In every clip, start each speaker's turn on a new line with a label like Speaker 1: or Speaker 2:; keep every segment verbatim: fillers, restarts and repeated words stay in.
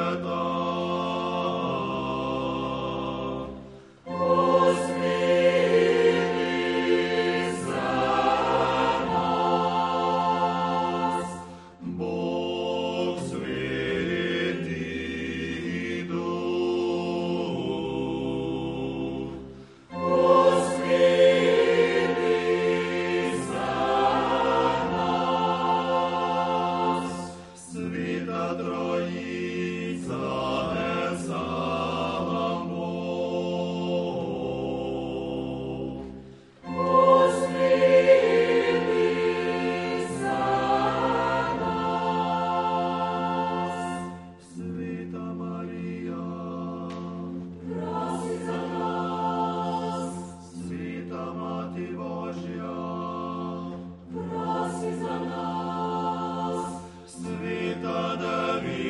Speaker 1: Світа Давид.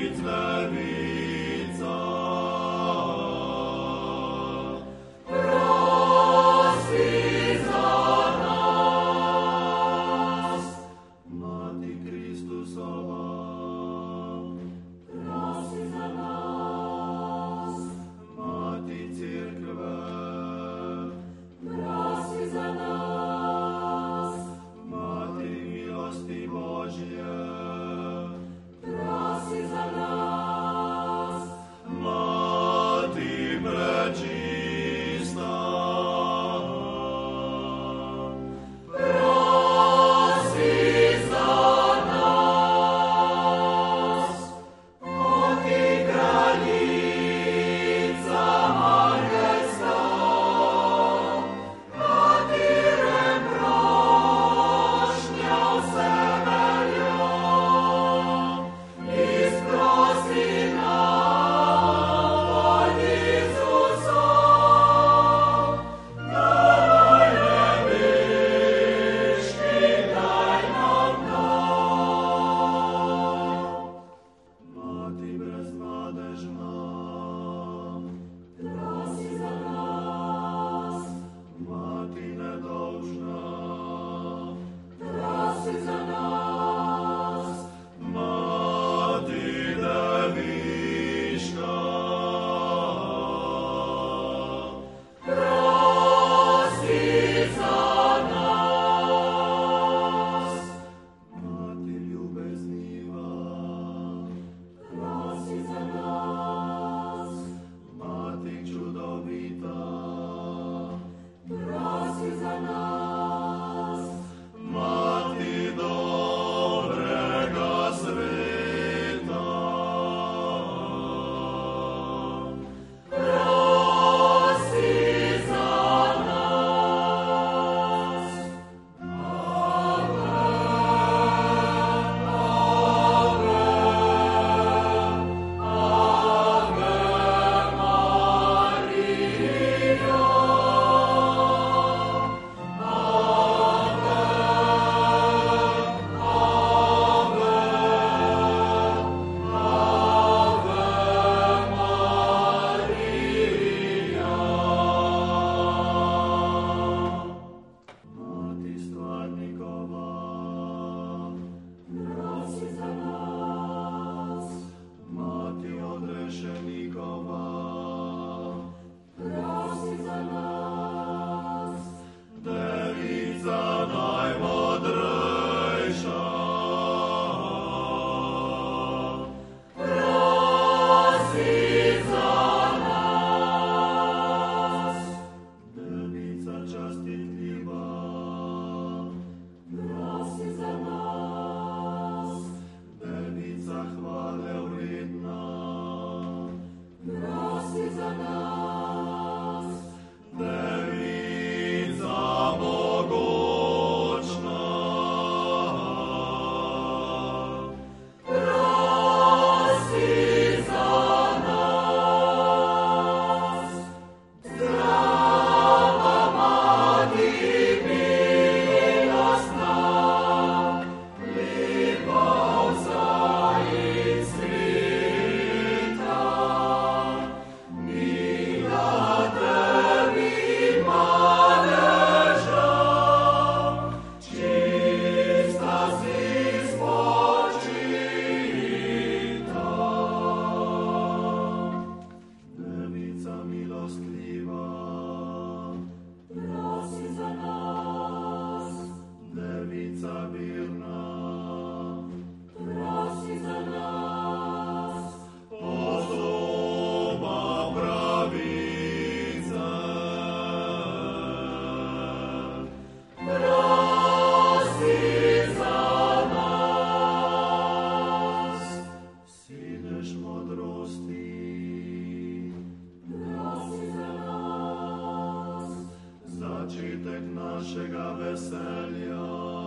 Speaker 1: našega veselja.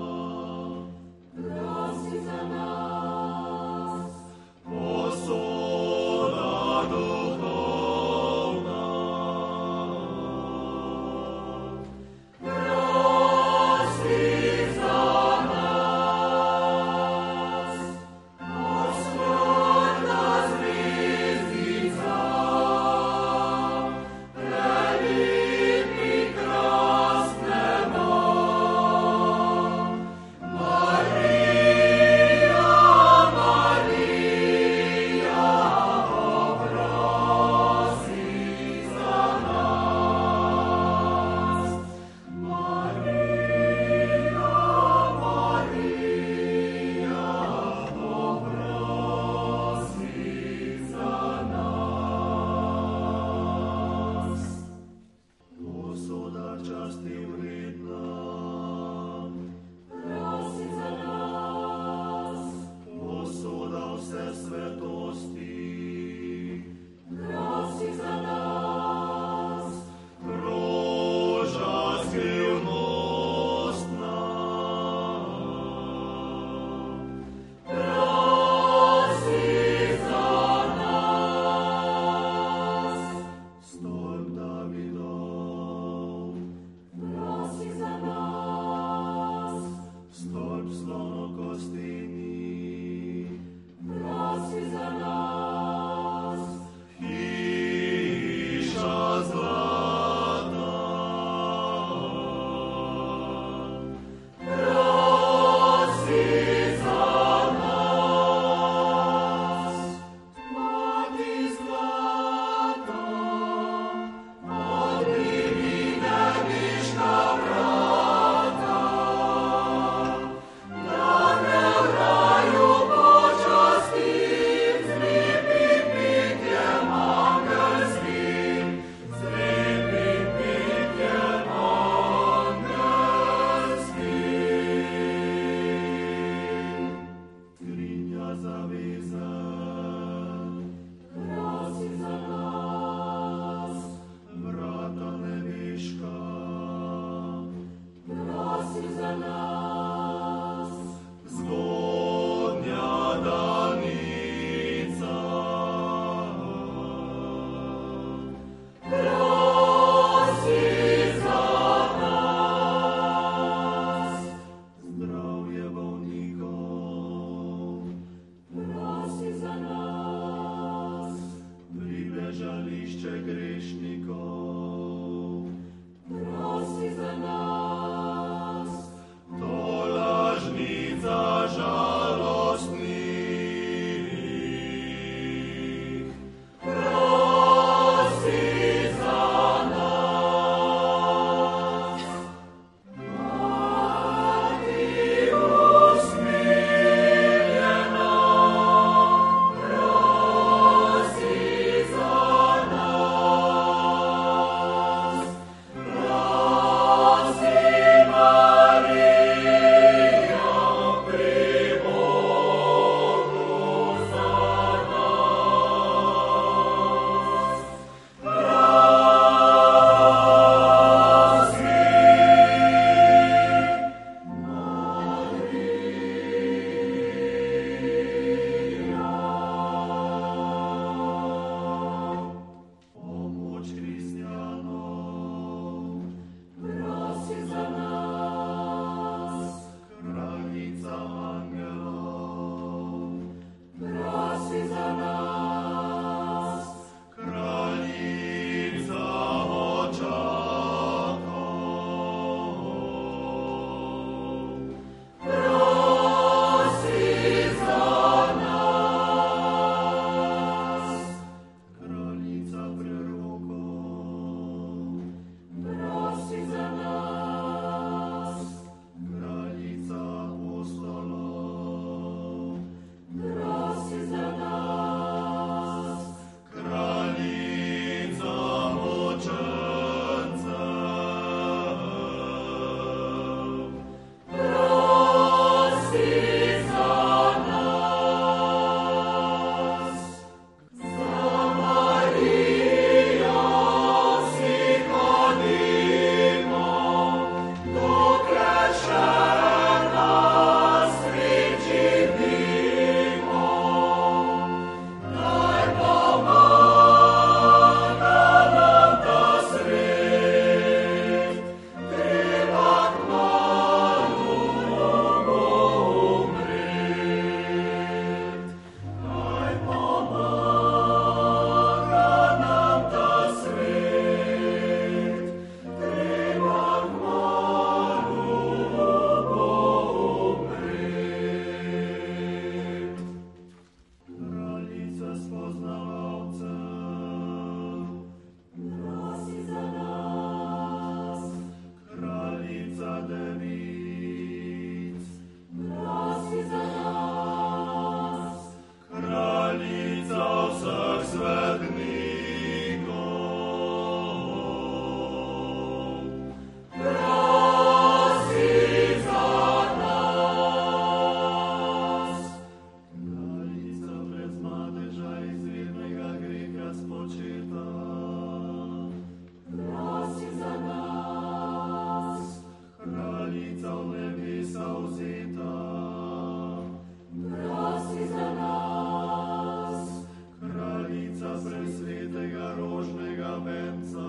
Speaker 2: Prosi za nas,
Speaker 1: Posoda duhovna.
Speaker 2: prosi za nas, Gospodna zvezdica, prelitni krasnemo, Marija, Marija, prosi za nas. Marija, Marija, prosi za nas.
Speaker 1: Posoda časti vredna,
Speaker 2: Prosi za nas,
Speaker 1: posoda vse svetosti,
Speaker 2: prosi za nas,
Speaker 1: roža skrivnostna.
Speaker 2: prosi za nas,
Speaker 1: Stolp Davidov,
Speaker 2: prosi za nas,
Speaker 1: stolp slonokosteni,
Speaker 2: prosi za nas,
Speaker 1: hiša zlata.
Speaker 2: prosi za nas. Mati zlata, odprimi nebiška vrata, da te v raju počastim z lepim pitjem angelskim, z lepim pitjem angelskim.
Speaker 1: Skrinja zaveze,
Speaker 2: Prosi za nas,
Speaker 1: vrata nebeška,
Speaker 2: prosi za nas,
Speaker 1: zgodnja danica.
Speaker 2: prosi za nas,
Speaker 1: Zdravje bolnikov,
Speaker 2: prosi za nas,
Speaker 1: pribežališče grešnikov,
Speaker 2: prosi za nas,
Speaker 1: tolažnica žalostnih.
Speaker 2: prosi za nas. Mati usmiljena, prosi za nas.
Speaker 1: očita.
Speaker 2: Prosi za nas,
Speaker 1: Kraljica v nebesa vzeta.
Speaker 2: prosi za nas,
Speaker 1: Kraljica presvetega rožnega venca.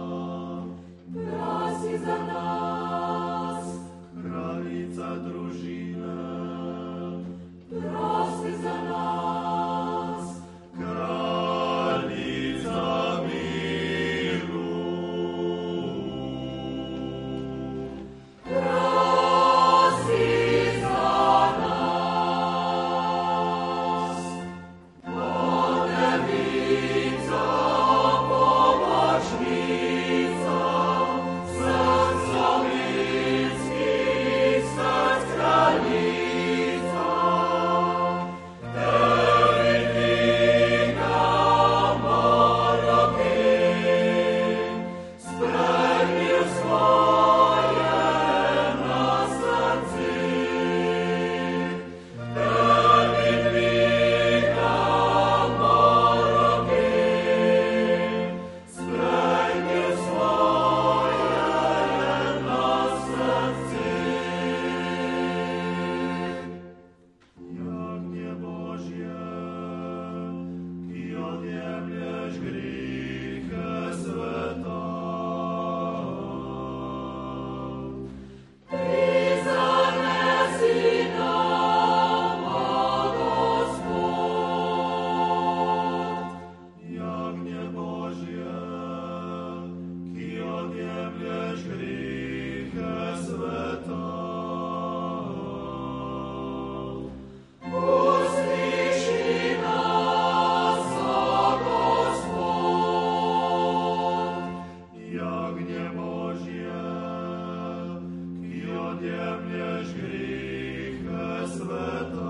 Speaker 2: prosi za nas,
Speaker 1: Kraljica družine.
Speaker 2: prosi za nas,
Speaker 1: Kraljica miru.
Speaker 2: prosi za nas. Podevica, pomočnica, src slovenskih, src kraljica, tebi dvigamo roke, sprejmi svoje na srce. Tebi dvigamo roke, sprejmi svoje na srce.
Speaker 1: Jagnje Božje, ki odjemlješ grehe sveta.
Speaker 2: Prizanesi nama, Gospod.
Speaker 1: Jagnje Božje, ki odjemlješ grehe sveta.
Speaker 2: Usliši nas, Gospod.
Speaker 1: Jagnje Božje, ki odjemlješ grehe sveta.